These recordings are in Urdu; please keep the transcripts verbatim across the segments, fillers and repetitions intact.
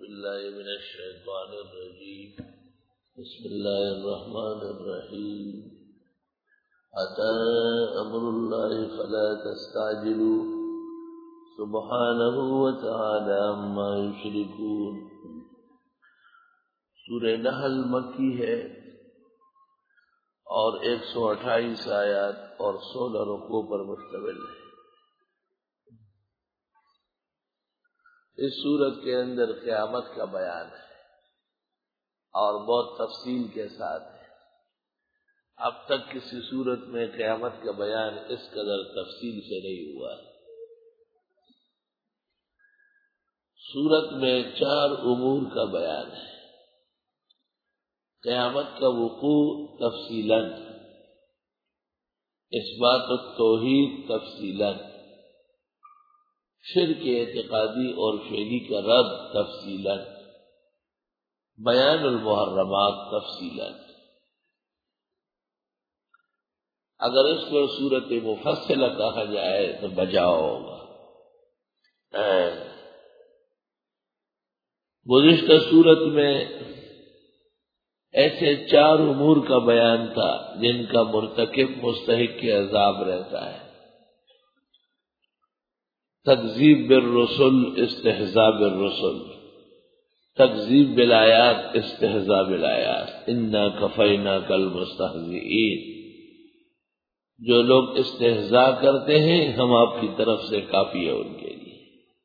بالله من الشيطان الرجيم بسم الله الرحمن الرحيم أتى أمر الله فلا تستعجلوا سبحانه وتعالى عما يشركون. سورہ نحل مکی ہے اور ایک سو اٹھائیس آیات اور سولہ رکوع پر مشتمل ہے. اس سورت کے اندر قیامت کا بیان ہے اور بہت تفصیل کے ساتھ ہے. اب تک کسی سورت میں قیامت کا بیان اس قدر تفصیل سے نہیں ہوا ہے. سورت میں چار امور کا بیان ہے. قیامت کا وقوع تفصیلاً، اثبات التوحید تفصیلاً، شرک اعتقادی اور فعلی کا رد تفصیلاً، بیان المحرمات تفصیلاً. اگر اس کو صورت مفصلہ کہا جائے تو بجاؤ ہوگا. گزشتہ صورت میں ایسے چار امور کا بیان تھا جن کا مرتکب مستحق کے عذاب رہتا ہے. تکذیب بالرسل، استہزاء بالرسل، تکذیب بالآیات، استہزاء بالآیات. انا کفیناک المستہزئین، جو لوگ استہزاء کرتے ہیں ہم آپ کی طرف سے کافی ہے ان کے لیے.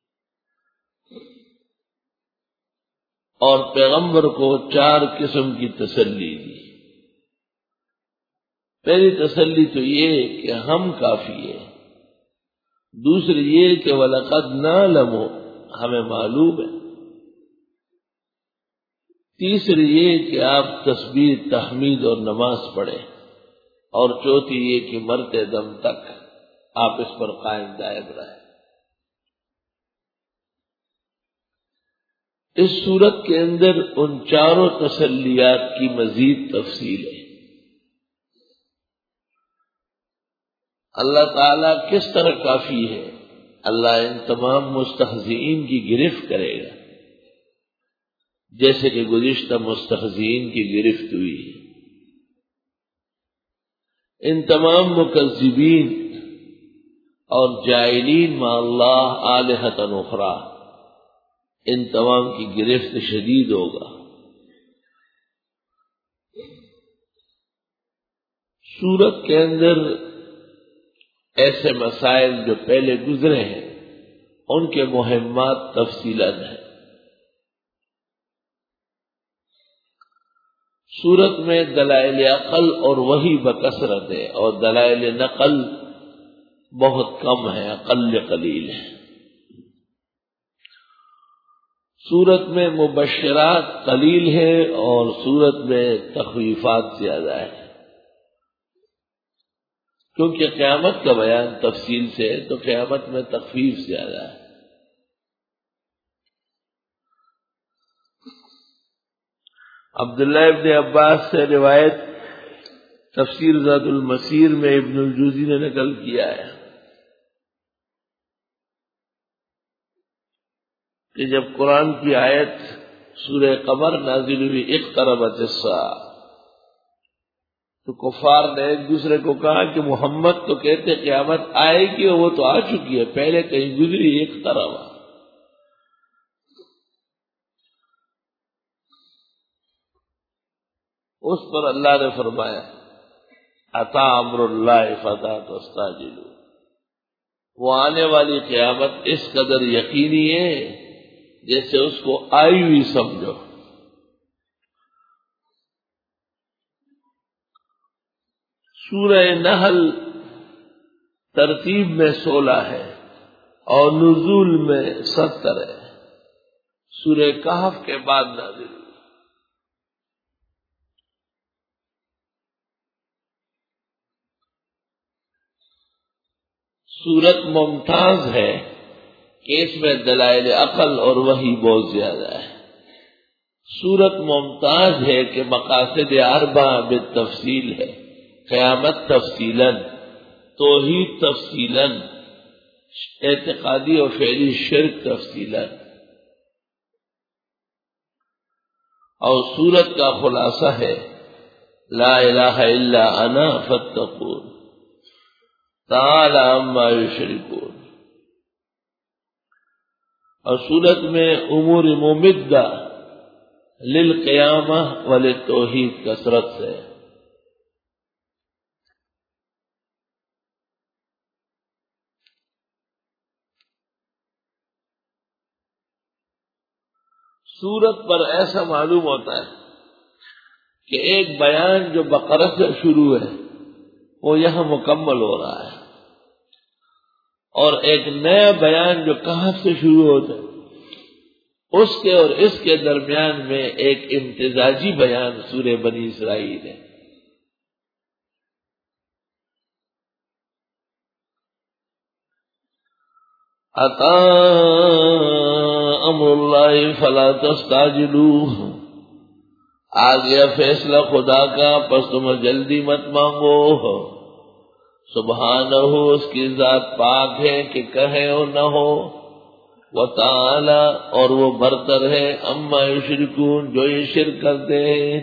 اور پیغمبر کو چار قسم کی تسلی دی. پہلی تسلی تو یہ کہ ہم کافی ہیں. دوسری یہ کہ وَلَقَدْ نَعْلَمُ، ہمیں معلوم ہے. تیسری یہ کہ آپ تسبیح، تحمید اور نماز پڑھیں. اور چوتھی یہ کہ مرتے دم تک آپ اس پر قائم دائم رہیں. اس صورت کے اندر ان چاروں تسلیات کی مزید تفصیل ہے. اللہ تعالیٰ کس طرح کافی ہے. اللہ ان تمام مستہزئین کی گرفت کرے گا جیسے کہ گزشتہ مستہزئین کی گرفت ہوئی ہے. ان تمام مکذبین اور جاعلین مع اللہ آلہۃ اخری، ان تمام کی گرفت شدید ہوگا. سورت کے اندر ایسے مسائل جو پہلے گزرے ہیں ان کے مہمات تفصیلاً ہیں. سورت میں دلائل عقل اور وحی بکثرت ہے اور دلائل نقل بہت کم ہے، اقل قلیل ہے. سورت میں مبشرات قلیل ہے اور سورت میں تخویفات زیادہ ہے. کیونکہ قیامت کا بیان تفصیل سے ہے تو قیامت میں تخفیف زیادہ ہے. عبداللہ ابن عباس سے روایت تفسیر ذات المسیر میں ابن الجوزی نے نقل کیا ہے کہ جب قرآن کی آیت سورہ قمر نازل ہوئی، اقتربت الساعہ، تو کفار نے ایک دوسرے کو کہا کہ محمد تو کہتے قیامت آئے گی اور وہ تو آ چکی ہے، پہلے کہیں گزری اقترب. اس پر اللہ نے فرمایا اتی امر اللہ فلا تستعجلوا، وہ آنے والی قیامت اس قدر یقینی ہے جیسے اس کو آئی ہوئی سمجھو. سورہ نحل ترتیب میں سولہ ہے اور نزول میں ستر ہے. سورہ کہف کے بعد نازل ہوئی. سورت ممتاز ہے کہ اس میں دلائل عقل اور وحی بہت زیادہ ہے. سورت ممتاز ہے کہ مقاصد اربع بالتفصیل ہے. قیامت تفصیلاً، توحید تفصیلاً، اعتقادی اور فعلی شرک تفصیلاً. اور سورت کا خلاصہ ہے لا الہ الا انا فاتقون تعالی عما یشرکون. اور سورت میں امور ممدہ للقیامہ وللتوحید کثرت سے. سورت پر ایسا معلوم ہوتا ہے کہ ایک بیان جو بقرہ سے شروع ہے وہ یہاں مکمل ہو رہا ہے، اور ایک نیا بیان جو کہاں سے شروع ہوتا ہے اس کے اور اس کے درمیان میں ایک امتزاجی بیان سورہ بنی اسرائیل ہے. اتا امر اللہ فلا تستعجلوہ، آ گیا فیصلہ خدا کا پس تم جلدی مت مانگو. سبحانہ اس کی ذات پاک ہے کہ کہے اور نہ ہو، وتعالی اور وہ برتر ہے اما یشرکون جو یہ شرک کرتے ہیں.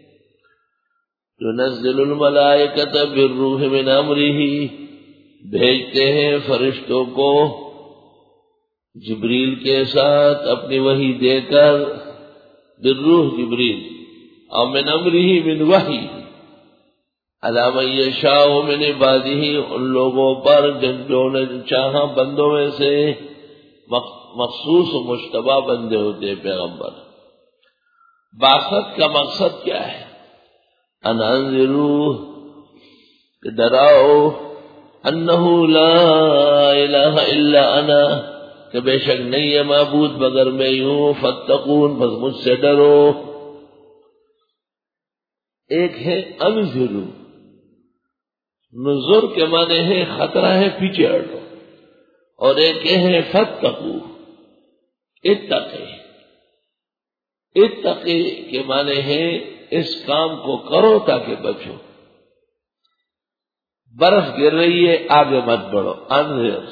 ينزل الملائکۃ بالروح من امرہ، بھیجتے ہیں فرشتوں کو جبریل کے ساتھ اپنی وحی دے کر، بالروح جبریل، اور من امرہ من وحی، علی من یشاء من عبادہ، ان لوگوں پر جن جو نے چاہا بندوں میں سے، مخصوص و مشتبہ بندے ہوتے پیغمبر. بعثت کا مقصد کیا ہے؟ ان انذروا، کہ ڈراؤ، انہ لا الہ الا انا، کہ بے شک نہیں ہے معبود مگر میں ہوں، فاتقون بس مجھ سے ڈرو. ایک ہے انذروا، نذر کے معنی ہے خطرہ ہے پیچھے ہٹو، اور ایک ہے فاتقوا، اتقی. اتقی کے معنی ہے اس کام کو کرو تاکہ بچو. برف گر رہی ہے آگے مت بڑھو، انذر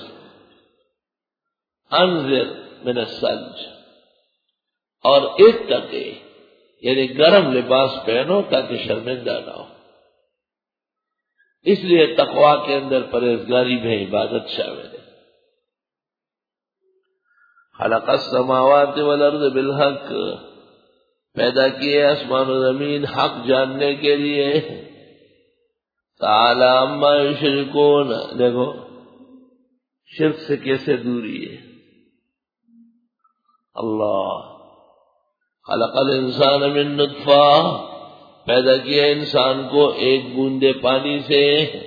انذر من الثلج. اور اتقی یعنی گرم لباس پہنو تاکہ شرمندہ نہ ہو. اس لیے تقوی کے اندر پرہیزگاری میں عبادت شامل ہے. خلق السماوات والارض بالحق، پیدا کیے آسمان و زمین حق جاننے کے لیے. تعالی عما یشرکون، دیکھو شرک سے کیسے دوری ہے. اللہ خلق الانسان من نطفہ، پیدا کیا انسان کو ایک بوندے پانی سے،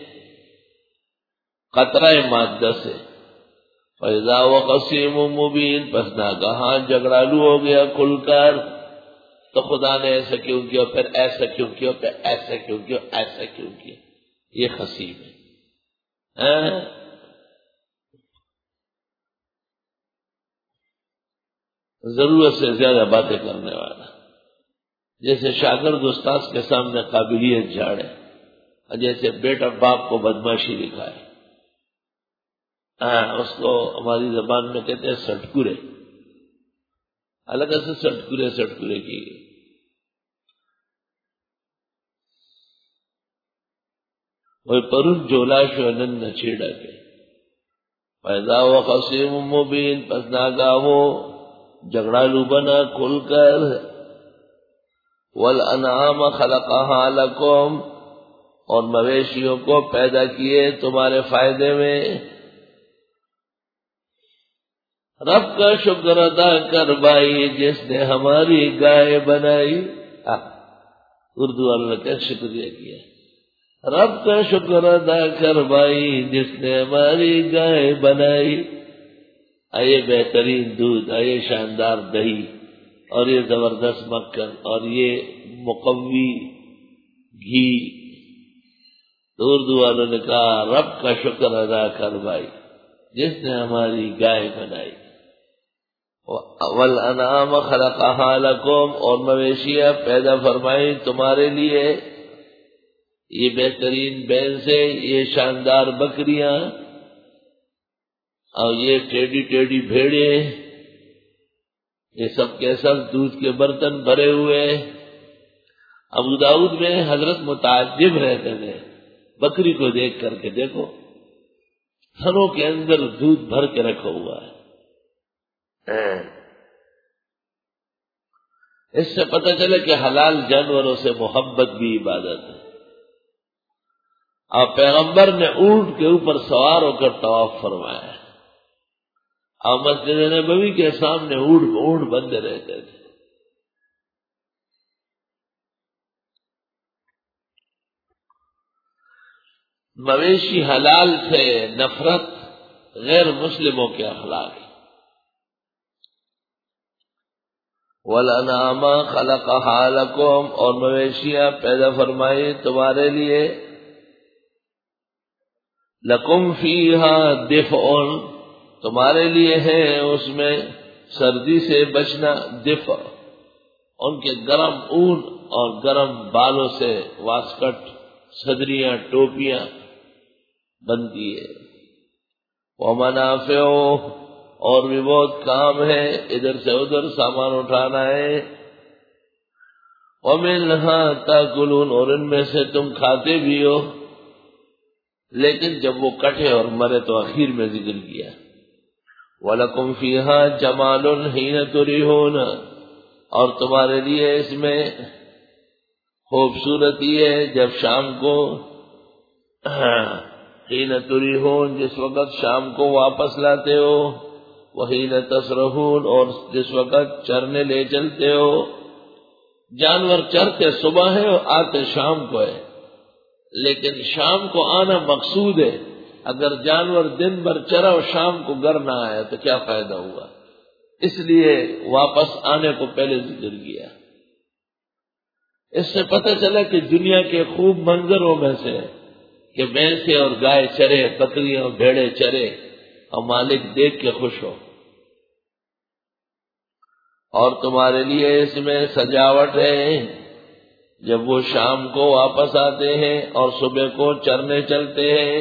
قطرہ مادہ سے. فَإِذَا هُوَ خَصِيمٌ مُّبِينٌ، پس ناگہاں جھگڑالو ہو گیا کھل کر. تو خدا نے ایسا کیوں کیا، پھر ایسا کیوں کیا، پھر ایسا کیوں کیا، ایسا کیوں کیا. یہ خصیم ہے. ضرورت سے زیادہ باتیں کرنے والا، جیسے شاگرد استاذ کے سامنے قابلیت جھاڑے، اور جیسے بیٹا باپ کو بدماشی دکھائے. ہاں اس کو ہماری زبان میں کہتے ہیں سٹکورے. الگ سے سٹکورے سٹکورے کی گئی. وہ پرن جولا شونن نچیڑا کے. پیدا ہوا خصیم مبین، پس ناگا وہ جھگڑالو بنا کھل کر. والانعام خلقها لکم، اور مویشیوں کو پیدا کیے تمہارے فائدے میں. رب کا شکر ادا کر بھائی جس نے ہماری گائے بنائی. اردو والوں نے کیا شکریہ کیا. رب کا شکر ادا کر بھائی جس نے ہماری گائے بنائی. آئے بہترین دودھ، آئے شاندار دہی، اور یہ زبردست مکھن، اور یہ مقوی گھی. تو اردو والوں نے کہا رب کا شکر ادا کر بھائی جس نے ہماری گائے بنائی. والانعام خلقها لکم، اور مویشیاں پیدا فرمائی تمہارے لیے. یہ بہترین بھینسیں، یہ شاندار بکریاں، اور یہ ٹیڑھی ٹیڑھی بھیڑیں، یہ سب کے سب دودھ کے برتن بھرے ہوئے. ابو داؤد میں حضرت متعجب رہتے تھے بکری کو دیکھ کر کے، دیکھو تھنوں کے اندر دودھ بھر کے رکھا ہوا ہے. اس سے پتہ چلے کہ حلال جانوروں سے محبت بھی عبادت ہے. اور پیغمبر نے اونٹ کے اوپر سوار ہو کر طواف فرمایا ہے، اور مسجد نبوی کے سامنے اونٹ اونٹ بندے رہتے تھے. مویشی حلال سے نفرت غیر مسلموں کے اخلاق ہے. وَالْأَنْعَامَ خَلَقَهَا لَكُمْ، اور مویشیاں پیدا فرمائی تمہارے لیے. لَكُمْ فِيهَا دِفْءٌ، تمہارے لیے ہے اس میں سردی سے بچنا. دفع ان کے گرم اون اور گرم بالوں سے واسکٹ، صدریاں، ٹوپیاں بنتی ہے. وَمَنَافِعُ، اور بھی بہت کام ہے، ادھر سے ادھر سامان اٹھانا ہے. وَمِنْهَا تَأْكُلُونَ، اور ان میں سے تم کھاتے بھی ہو. لیکن جب وہ کٹے اور مرے تو اخیر میں ذکر کیا. وَلَكُمْ فِيهَا جَمَالٌ حِينَ تُرِيحُونَ، اور تمہارے لیے اس میں خوبصورتی ہے جب شام کو حِينَ تُرِيحُونَ، جس وقت شام کو واپس لاتے ہو. وَحِينَ تَسْرَحُونَ، اور جس وقت چرنے لے چلتے ہو. جانور چرتے صبح ہے اور آتے شام کو ہے، لیکن شام کو آنا مقصود ہے. اگر جانور دن بھر چرا اور شام کو گھر نہ آیا تو کیا فائدہ ہوا؟ اس لیے واپس آنے کو پہلے ذکر کیا. اس سے پتہ چلا کہ دنیا کے خوب منظروں میں سے کہ بھینسیں اور گائے چرے، بکریاں اور بھیڑے چرے، اور مالک دیکھ کے خوش ہو. اور تمہارے لیے اس میں سجاوٹ ہے جب وہ شام کو واپس آتے ہیں اور صبح کو چرنے چلتے ہیں.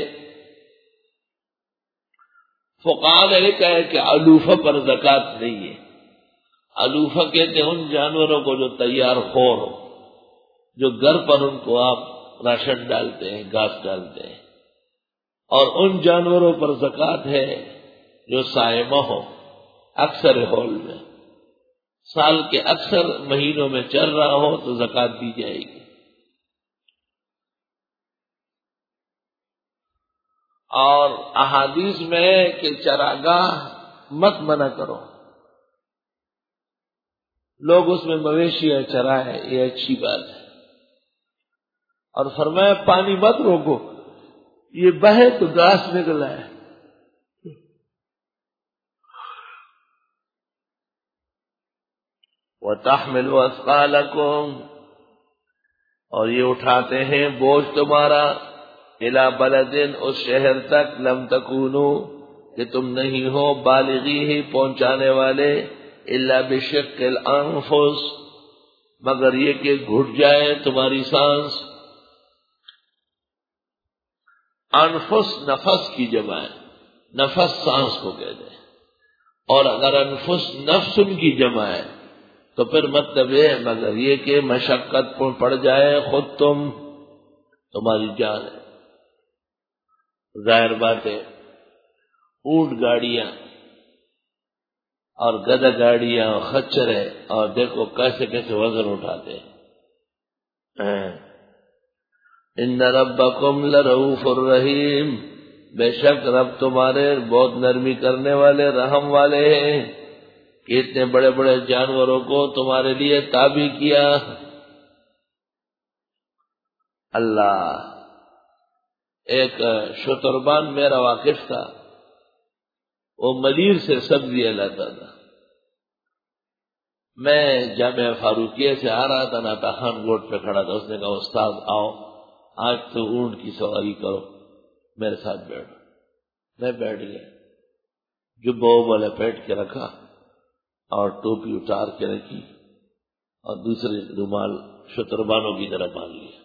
فقہاء نے لکھا ہے کہ علوفہ پر زکوٰۃ نہیں ہے. علوفہ کہتے ہیں ان جانوروں کو جو تیار خور ہو، جو گھر پر ان کو آپ راشن ڈالتے ہیں، گھاس ڈالتے ہیں. اور ان جانوروں پر زکوٰۃ ہے جو صائمہ ہو، اکثر ہول میں سال کے اکثر مہینوں میں چر رہا ہو تو زکوٰۃ دی جائے گی. اور احادیث میں ہے کہ چراگاہ مت منع کرو، لوگ اس میں مویشی ہے چرائے، یہ اچھی بات ہے. اور فرمایا پانی مت روکو، یہ بہے تو گھاس نکلا ہے. وَتَحْمِلُ أَثْقَالَكُمْ، اور یہ اٹھاتے ہیں بوجھ تمہارا. إِلَى بَلَدٍ، اس شہر تک، لَمْ تَكُونُوا، کہ تم نہیں ہو بالغی ہی پہنچانے والے. إِلَّا بِشِقِّ الْأَنفُسِ، مگر یہ کہ گھٹ جائے تمہاری سانس. انفس نفس کی جمع ہے، نفس سانس کو کہتے ہیں. اور اگر انفس نفس ان کی جمع ہے تو پھر مطلب ہے مگر یہ کہ مشقت پڑ جائے خود تم، تمہاری جان ہے. ظاہر بات ہے اونٹ گاڑیاں اور گدھا گاڑیاں اور خچرے، اور دیکھو کیسے کیسے وزن اٹھاتے ہیں. ان ربکم لرؤوف الرحیم، بے شک رب تمہارے بہت نرمی کرنے والے، رحم والے ہیں کہ اتنے بڑے بڑے جانوروں کو تمہارے لیے تابع کیا. اللہ، ایک شتربان میرا واقف تھا، وہ مدیر سے سبزی لاتا تھا. میں جامعہ فاروقیہ سے آ رہا تھا، ناتا خان گوٹ پہ کھڑا تھا. اس نے کہا استاد آؤ آج تو اونٹ کی سواری کرو، میرے ساتھ بیٹھو. میں بیٹھ گیا، جبہ والے پیٹ کے رکھا اور ٹوپی اتار کے رکھی اور دوسرے رومال شتربانوں کی طرح باندھ لیا.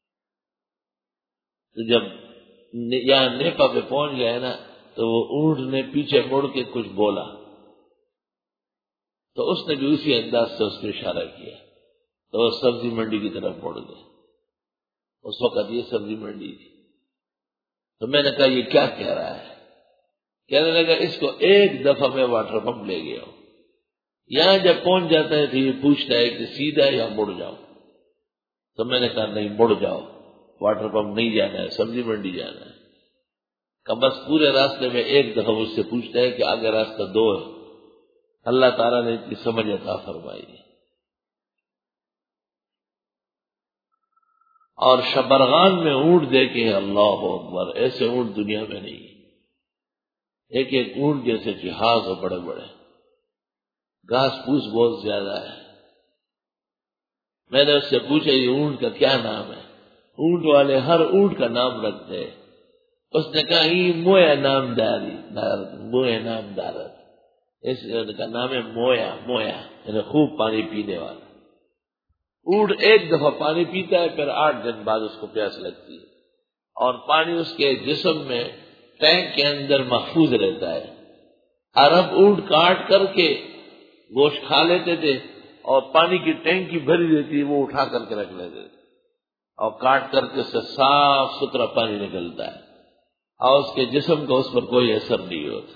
تو جب یہاں نیپا پہ پہنچ گئے نا تو وہ اونٹ نے پیچھے مڑ کے کچھ بولا تو اس نے بھی اسی انداز سے اس کو اشارہ کیا تو وہ سبزی منڈی کی طرف مڑ گئے. اس وقت یہ سبزی منڈی تھی. تو میں نے کہا یہ کیا کہہ رہا ہے؟ کہنے لگا اس کو ایک دفعہ میں واٹر پمپ لے گیا ہوں, یہاں جب پہنچ جاتا ہے تو یہ پوچھتا ہے کہ سیدھا یا مڑ جاؤ. تو میں نے کہا نہیں, مڑ جاؤ, واٹر پمپ نہیں جانا ہے, سبزی منڈی جانا ہے. کہ بس پورے راستے میں ایک دفعہ مجھ سے پوچھتا ہے کہ آگے راستہ دو ہے. اللہ تعالیٰ نے اتنی سمجھ عطا فرمائی. اور شبرغان میں اونٹ دیکھے, اللہ اکبر, ایسے اونٹ دنیا میں نہیں. ایک ایک اونٹ جیسے جہاز ہو بڑے بڑے, گھاس پھوس بہت زیادہ ہے. میں نے اس سے پوچھا یہ اونٹ کا کیا نام ہے؟ اونٹ والے ہر اونٹ کا نام رکھتے ہیں. اس نے کہا یہ مویا نام داری, مویا نام دارت, اس کا نام ہے مویا. مویا یعنی خوب پانی پینے والا. اونٹ ایک دفعہ پانی پیتا ہے, پھر آٹھ دن بعد اس کو پیاس لگتی ہے, اور پانی اس کے جسم میں ٹینک کے اندر محفوظ رہتا ہے. عرب اونٹ کاٹ کر کے گوشت کھا لیتے تھے, اور پانی کی ٹینکی بھری رہتی ہے وہ اٹھا کر کے رکھ لیتے تھے, اور کاٹ کر کے اس سے صاف ستھرا پانی نکلتا ہے, اور اس کے جسم کا اس پر کوئی اثر نہیں ہوتا.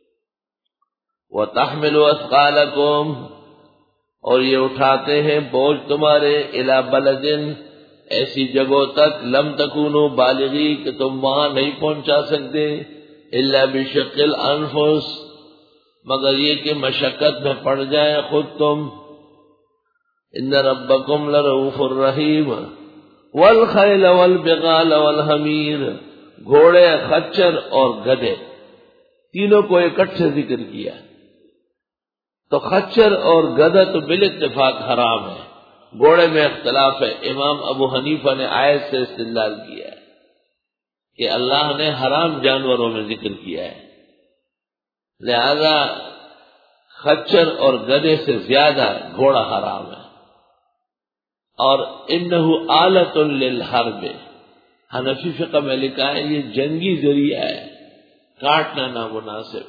وَتَحْمِلُ أَثْقَالَكُمْ, اور یہ اٹھاتے ہیں بوجھ تمہارے, اِلَى بَلَدٍ, ایسی جگہوں تک, لم تکونوا بالغی, کہ تم وہاں نہیں پہنچا سکتے, الا بشق الانفس, مگر یہ کہ مشقت میں پڑ جائے خود تم. ان ربکم لرؤوف الرحیم. والخیل والبغال والحمیر, گھوڑے, خچر اور گدھے, تینوں کو اکٹھے ذکر کیا. تو خچر اور گدھا تو بال اتفاق حرام ہے, گھوڑے میں اختلاف ہے. امام ابو حنیفہ نے آیت سے استدلال کیا ہے کہ اللہ نے حرام جانوروں میں ذکر کیا ہے, لہذا خچر اور گدھے سے زیادہ گھوڑا حرام ہے. اور انہو آلۃ للحرب, حنفی فقہ میں لکھا ہے یہ جنگی ذریعہ ہے, کاٹنا نامناسب.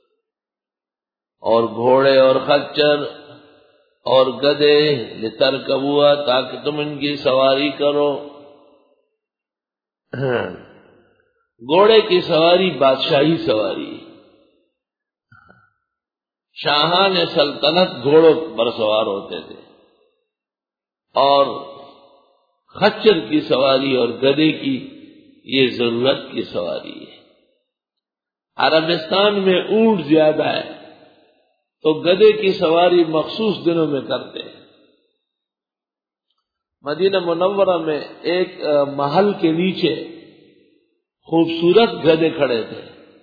اور گھوڑے اور خچر اور گدھے لترکبوا, تاکہ تم ان کی سواری کرو. گھوڑے کی سواری بادشاہی سواری, شاہان سلطنت گھوڑوں پر سوار ہوتے تھے. اور خچر کی سواری اور گدھے کی یہ ضرورت کی سواری ہے. عربستان میں اونٹ زیادہ ہے تو گدھے کی سواری مخصوص دنوں میں کرتے ہیں. مدینہ منورہ میں ایک محل کے نیچے خوبصورت گدھے کھڑے تھے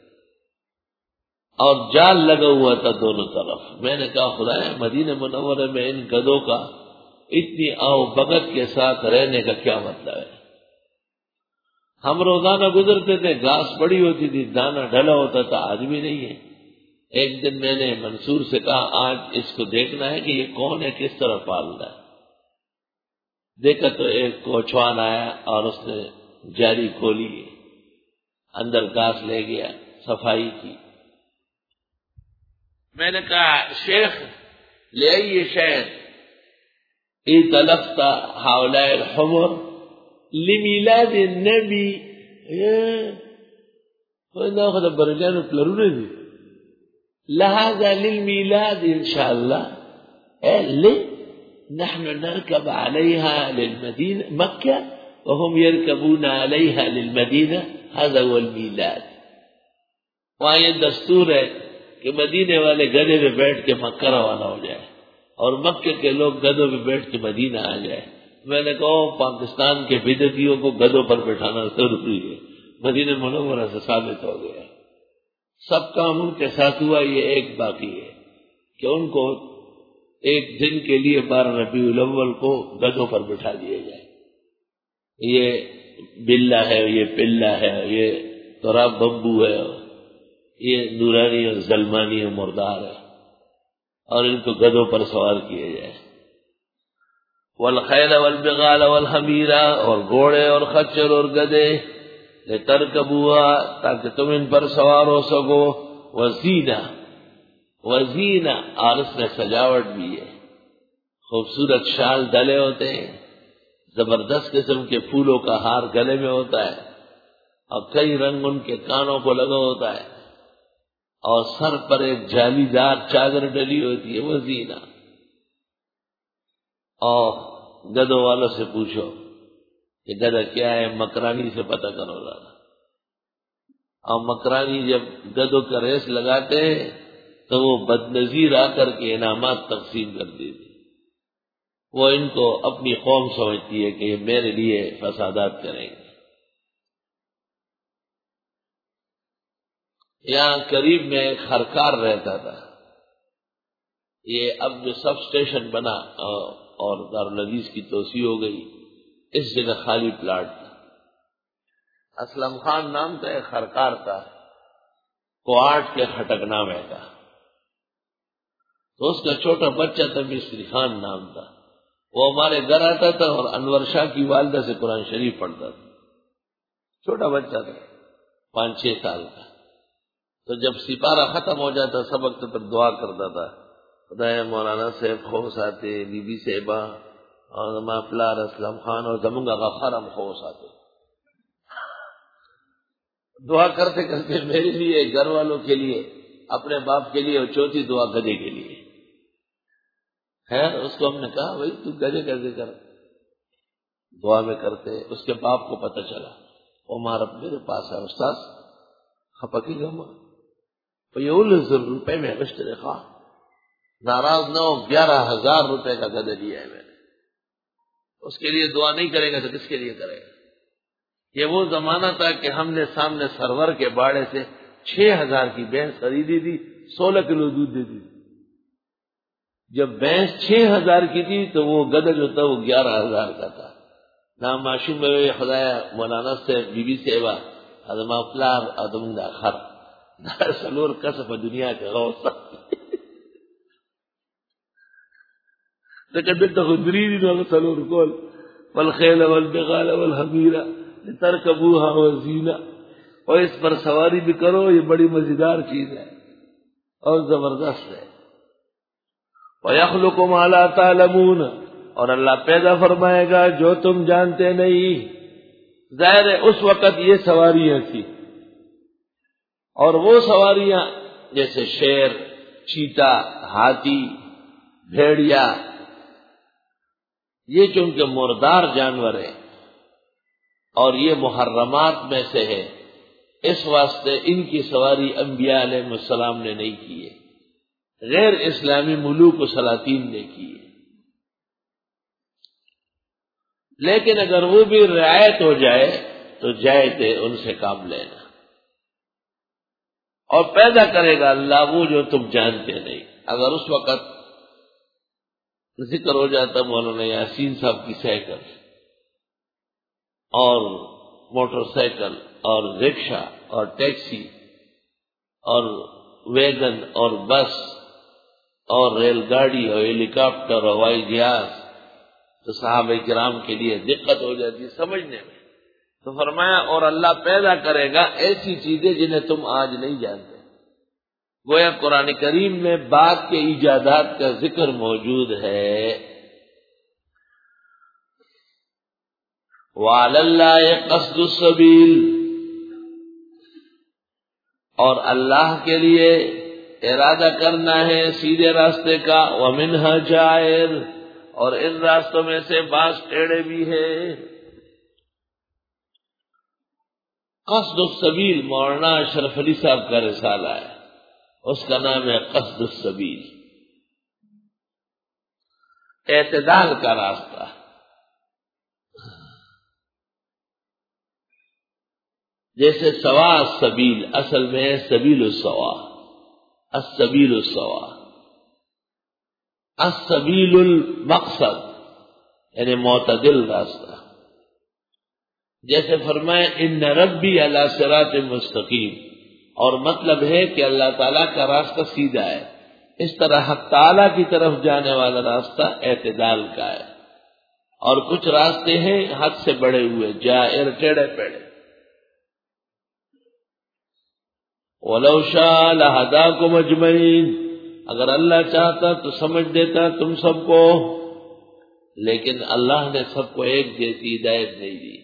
اور جال لگا ہوا تھا دونوں طرف. میں نے کہا خدایا مدینہ منورہ میں ان گدھوں کا اتنی آؤ بگت کے ساتھ رہنے کا کیا مطلب ہے؟ ہم روزانہ گزرتے تھے, گھاس بڑی ہوتی تھی, دانا ڈھلا ہوتا تھا, آدمی نہیں ہے. ایک دن میں نے منصور سے کہا آج اس کو دیکھنا ہے کہ یہ کون ہے, کس طرح پال رہا ہے. دیکھا تو ایک کوچوان آیا اور اس نے جاری کھولی, اندر گھاس لے گیا, صفائی کی. میں نے کہا شیخ لے آئیے شیخ, ائتلفت هؤلاء الحمر لمیلاد النبی, ناخذ برجانو پلرونه دي لهذا للميلاد ان شاء الله. ليه نحن نركب عليها للمدينة مكة وهم يركبون عليها للمدينة, هذا هو الميلاد. وہاں یہ دستور ہے کہ مدینے والے گدھے پہ بیٹھ کے مکہ روانہ ہو جائے اور مکے کے لوگ گدھوں پہ بیٹھ کے مدینہ آ جائے. میں نے کہا پاکستان کے بدعتیوں کو گدھوں پر بٹھانا ضروری ہے, مدینہ منورہ سے ثابت ہو گیا. سب کام ان کے ساتھ ہوا, یہ ایک باقی ہے کہ ان کو ایک دن کے لیے بارہ ربیع الاول کو گدھوں پر بٹھا دیا جائے. یہ بلا ہے, یہ پلا ہے, یہ تراب بمبو ہے, یہ نورانی اور زلمانی اور مردار ہے, اور ان کو گدھوں پر سوار کیا جائے. والخیل والبغال والحمیر, اور گھوڑے اور خچر اور گدھے, لترکبوا, تاکہ تم ان پر سوار ہو سکو, وزینہ, وزینہ، اور اس میں سجاوٹ بھی ہے، خوبصورت شال ڈلے ہوتے ہیں، زبردست قسم کے پھولوں کا ہار گلے میں ہوتا ہے، اور کئی رنگ ان کے کانوں کو لگا ہوتا ہے، اور سر پر ایک جالی دار چادر ڈلی ہوتی ہے، وہ زینہ۔ اور گدوں والوں سے پوچھو کہ گدھا کیا ہے، مکرانی سے پتہ کرو ذرا۔ اور مکرانی جب گدوں کا ریس لگاتے ہیں تو وہ بدنظیر آ کر کے انعامات تقسیم کر دیتی، وہ ان کو اپنی قوم سمجھتی ہے کہ یہ میرے لیے فسادات کریں گے۔ یہاں قریب میں ایک خرکار رہتا تھا، یہ اب جو سب اسٹیشن بنا اور دارالعزیز کی توسیع ہو گئی، اس جگہ خالی پلاٹ تھا۔ اسلم خان نام کا ایک خرکار تھا، کوارٹ کے کھٹک نامے کا، تو اس کا چھوٹا بچہ تھا، مصری خان نام تھا، وہ ہمارے گھر آتا تھا اور انور شاہ کی والدہ سے قرآن شریف پڑھتا تھا، چھوٹا بچہ تھا، پانچ چھ سال کا۔ تو جب سپارہ ختم ہو جاتا سبق تو پھر دعا کرتا تھا، خدایا مولانا صاحب خوش آتے، بی بی صاحبہ اور زما پلار اسلم خان اور زمونگا کا خرم خوش آتے، دعا کرتے کرتے میرے لیے، گھر والوں کے لیے، اپنے باپ کے لیے، اور چوتھی دعا گدھے کے لیے۔ خیر اس کو ہم نے کہا بھائی تو گدھے کیسے کر، دعا میں کرتے۔ اس کے باپ کو پتہ چلا، عمر میرے پاس ہے، استاذ خپکی گما پیولز روپے میں اشترے خواہ، ناراض نہ ہو، گیارہ ہزار روپے کا گدھا لیا ہے میں نے، اس کے لیے دعا نہیں کرے گا تو کس کے لیے کرے گا؟ یہ وہ زمانہ تھا کہ ہم نے سامنے سرور کے باڑے سے چھ ہزار کی بھینس خریدی تھی، سولہ کلو دودھ دیتی تھی۔ جب بھینس چھ ہزار کی تھی تو وہ گدھا جو تھا وہ گیارہ ہزار کا تھا۔ نام معشوم میں خدایا مولانا سے بی بی صاحبہ ادم افلار ادم دا خر سلور کسف دنیا کے غوث لیکن دلتا خدرینی نو سلور کول والخیل والبغال والحمیرہ لترکبوها وزینہ، اور اس پر سواری بھی کرو، یہ بڑی مزیدار چیز ہے اور زبردست ہے۔ وَيَخْلُقُ مَا لَا تَعْلَمُونَ، اور اللہ پیدا فرمائے گا جو تم جانتے نہیں۔ ظاہر ہے اس وقت یہ سواریاں تھیں، اور وہ سواریاں جیسے شیر، چیتا، ہاتھی، بھیڑیا، یہ چونکہ مردار جانور ہیں اور یہ محرمات میں سے ہے، اس واسطے ان کی سواری انبیاء علیہ السلام نے نہیں کی ہے، غیر اسلامی ملوک و سلاطین نے کی ہے۔ لیکن اگر وہ بھی رعایت ہو جائے تو جائز ہے ان سے کام لینا، اور پیدا کرے گا اللہ وہ جو تم جانتے نہیں۔ اگر اس وقت ذکر ہو جاتا مولانا یاسین صاحب کی سائیکل اور موٹر سائیکل اور رکشا اور ٹیکسی اور ویگن اور بس اور ریل گاڑی اور ہیلی کاپٹر اور ہوائی جہاز، تو صحابہ کرام کے لیے دقت ہو جاتی سمجھنے میں۔ تو فرمایا اور اللہ پیدا کرے گا ایسی چیزیں جنہیں تم آج نہیں جانتے۔ گویا قرآن کریم میں بعد کے ایجادات کا ذکر موجود ہے۔ وَعَلَى اللَّهِ قَصْدُ السَّبِيلِ، اور اللہ کے لیے ارادہ کرنا ہے سیدھے راستے کا، وَمِنْهَا جَائِرٌ، اور ان راستوں میں سے بعض ٹیڑے بھی ہیں۔ قصد السبیل مولانا اشرف علی صاحب کا رسالہ ہے، اس کا نام ہے قصد السبیل، اعتدال کا راستہ۔ جیسے سوا السبیل اصل میں ہے سبیل السوا، السبیل السوا، السبیل المقصد یعنی معتدل راستہ۔ جیسے فرمائے ان ربی علی صراط مستقیم، اور مطلب ہے کہ اللہ تعالیٰ کا راستہ سیدھا ہے، اس طرح حق تعالیٰ کی طرف جانے والا راستہ اعتدال کا ہے، اور کچھ راستے ہیں حد سے بڑھے ہوئے جائر ٹیڑے پیڑے۔ وَلَوْ شَاءَ لَهَدَاكُمْ أَجْمَعِينَ، اگر اللہ چاہتا تو سمجھ دیتا تم سب کو، لیکن اللہ نے سب کو ایک جیسی ہدایت نہیں دی۔